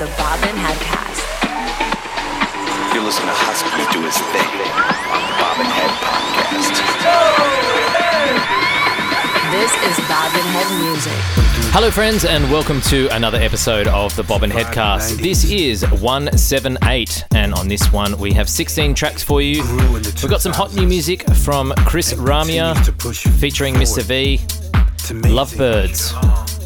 the Bobbin Headcast. You're listening to Husky do his thing on the Bobbin Head Podcast. This is Bobbin Head Music. Hello friends and welcome to another episode of the Bobbin Headcast. This is 178 and on this one we have 16 tracks for you. We've got some hot new music from Chris Ramia featuring Mr. V, Lovebirds,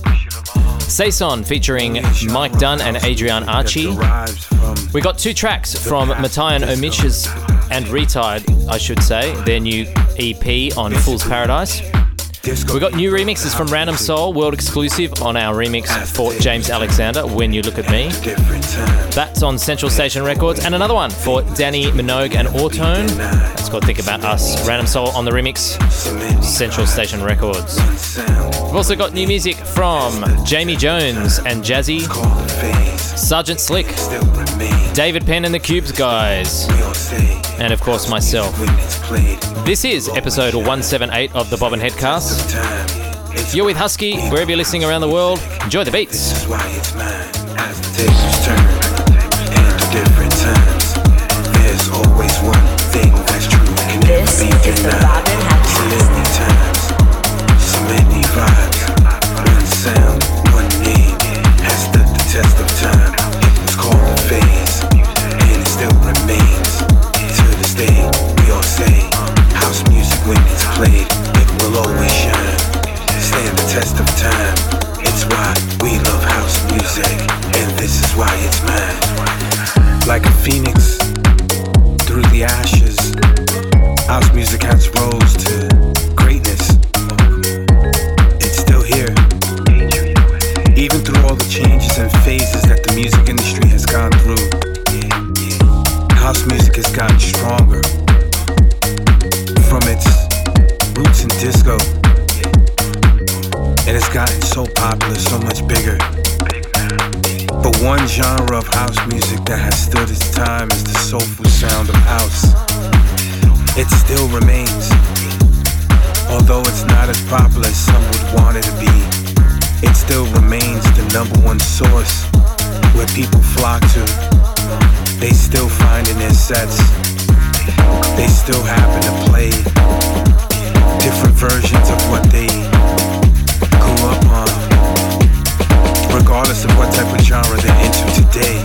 Saison featuring Mike Dunn and Adrian Archie. We got two tracks from Matai and Omiches and Retired, I should say, their new EP on Fool's Paradise. We got new remixes from Random Soul, world exclusive on our remix for James Alexander, When You Look at Me. That's on Central Station Records. And another one for Danny Minogue and Autone. That's called Think About Us. Random Soul on the remix, Central Station Records. We've also got new music from Jamie Jones and Jazzy, Sergeant Slick, David Penn and the Cubes guys, and of course myself. This is episode 178 of the Bobbin Headcast. You're with Husky, wherever you're listening around the world. Enjoy the beats. This is why it's mine. As the tables turn and the different times, there's always one thing that's true. Can never be denied. So many times, so many vibes. One sound, one name has stood the test of time. It was called a phase, and it still remains. To this day, we all say, house music when it's played, it will always shine. Stand the test of time. It's why we love house music, and this is why it's mine. Like a phoenix through the ashes, house music has rose to greatness. It's still here, even through all the changes and phases that the music industry has gone through. House music has gotten stronger from its roots in disco. And it's gotten so popular, so much bigger. But one genre of house music that has stood its time is the soulful sound of house. It still remains. Although it's not as popular as some would want it to be, it still remains the number one source where people flock to. They still find in their sets, they still happen to play different versions of what they grew up on, regardless of what type of genre they're into today.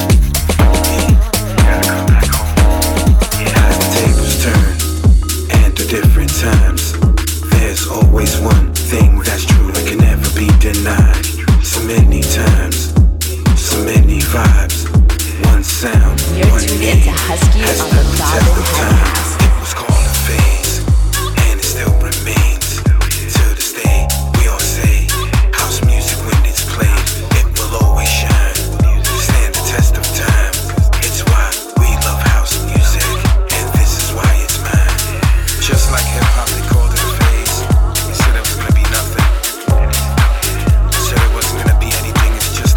Gotta come back home. As the tables turn and the different times, there's always one thing that's true that can never be denied. So many times, so many vibes, one sound, You're one tuned name into Husky has on stood the the test Bobbin of time. Headcast. It was called a phase, and it still remains. To this day, we all say, house music when it's played, it will always shine. Stand the test of time. It's why we love house music, and this is why it's mine. Just like hip hop, they called it a phase. They said it was gonna be nothing. Said it wasn't gonna be anything. It's just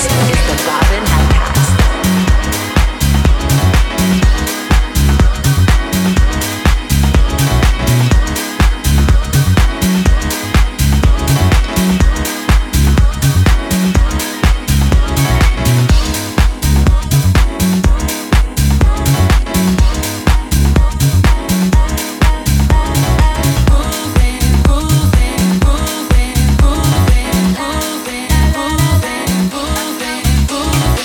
is the Bobbin Headcast. Moving, moving, moving, moving.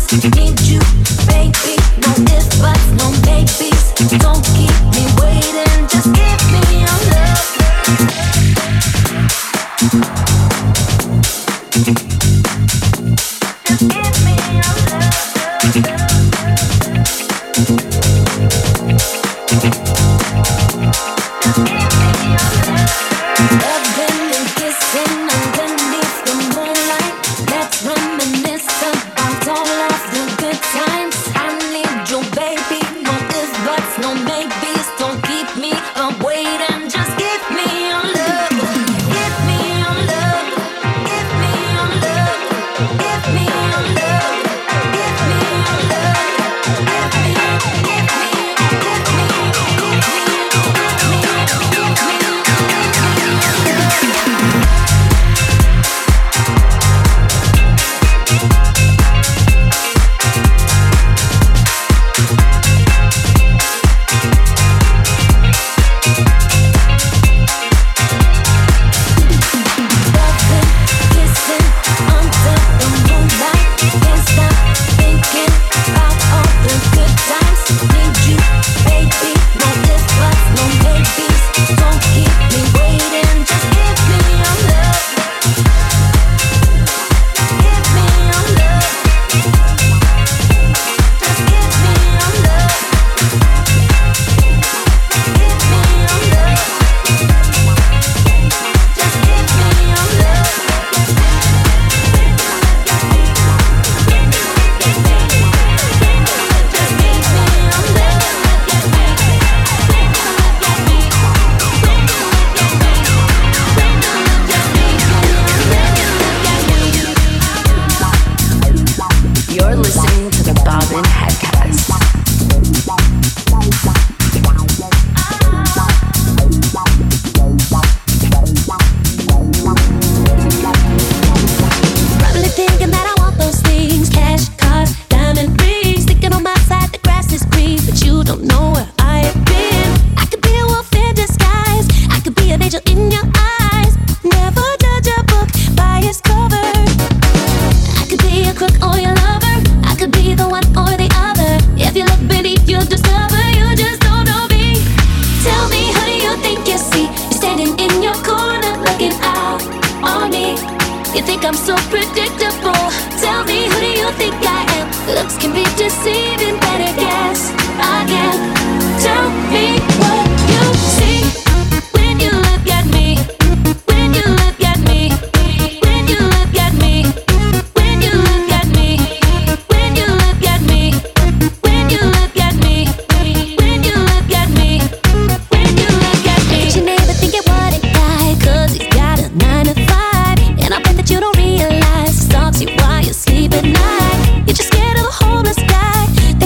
Need you, baby. No ifs, buts, no maybes. Don't keep me waiting. Just give me your love. Just give me your love. Loving and kissing underneath the moonlight. Let's reminisce about all of the good times. I need you, baby. No ifs, buts, no maybes. Don't keep me waiting. Just give me your love. Give me your love. Give me your love. Give me your love. Give me your love. Give me, give me, give me, give me, Sleep at night. You're just scared of a homeless guy.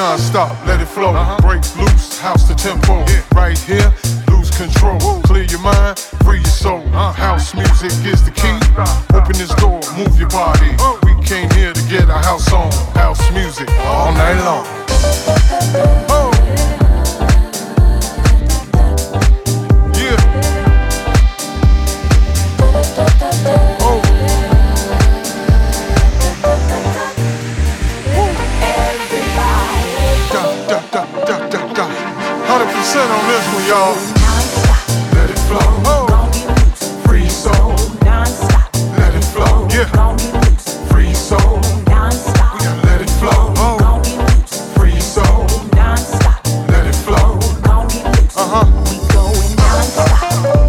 non-stop, let it flow. Break loose, house the tempo. Right here, lose control. Clear your mind, free your soul. House music is the key. Open this door, move your body. We came here to get our house on. House music all night long. Oh. Yeah. Oh. Da, da, da, da, da. 100% on this one, y'all. Let it flow. Oh. Free soul. Let it flow. Yeah. Free soul. We gotta let it flow. Oh. Free soul. Let it flow. Uh-huh. We going non-stop.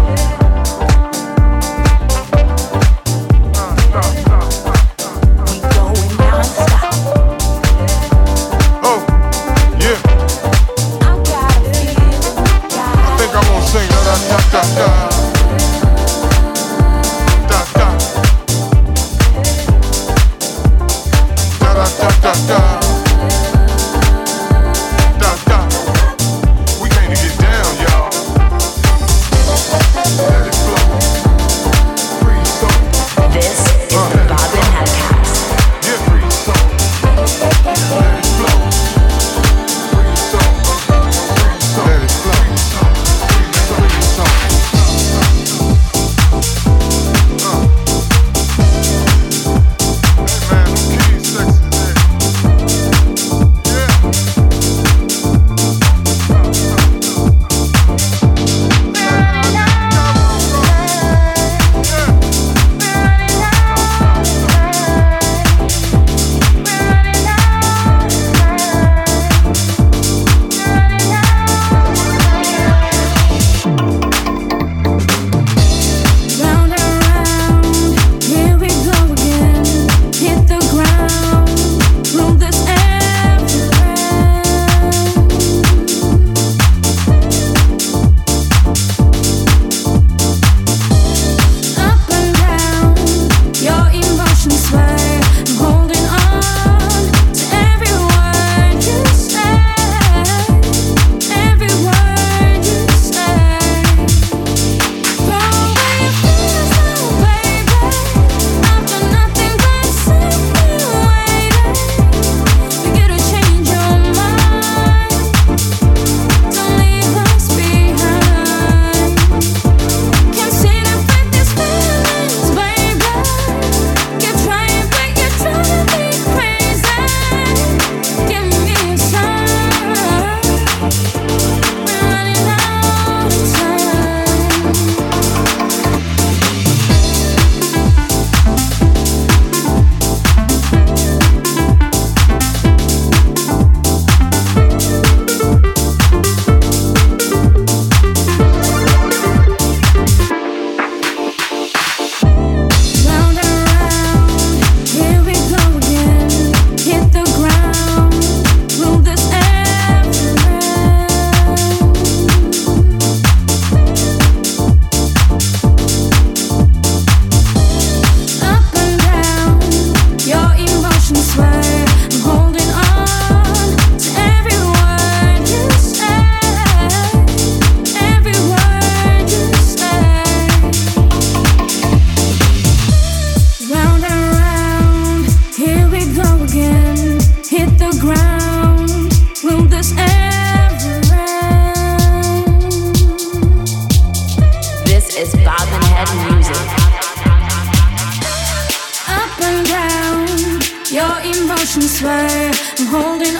emotions sway. I'm holding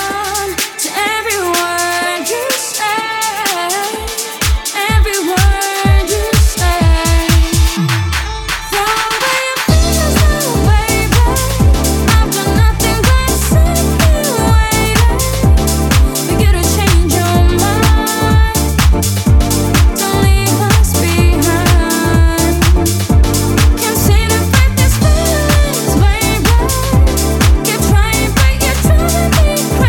on to every word you say, every word you say. Throw away your fears now, baby. I've done nothing but sit here waiting for you to change your mind. Don't leave us behind. Can't seem to fight these feelings, baby. You're trying, but you're driving me crazy.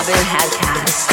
Bobbin Headcast.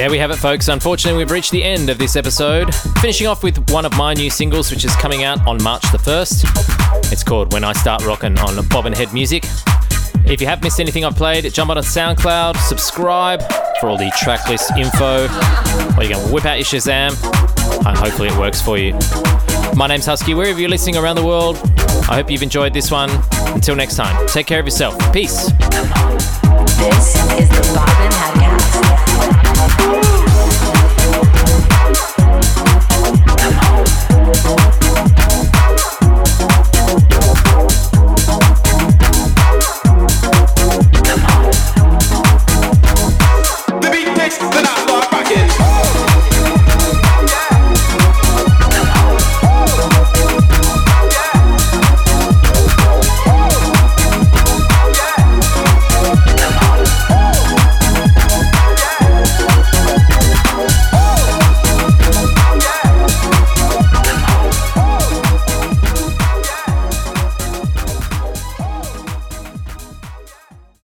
There we have it, folks. Unfortunately, we've reached the end of this episode. Finishing off with one of my new singles, which is coming out on March the 1st. It's called When I Start Rockin' on Bobbin Head Music. If you have missed anything I've played, jump on SoundCloud, subscribe for all the tracklist info, or you can whip out your Shazam, and hopefully it works for you. My name's Husky, wherever you're listening around the world. I hope you've enjoyed this one. Until next time, take care of yourself. Peace. This is the Bobbin Head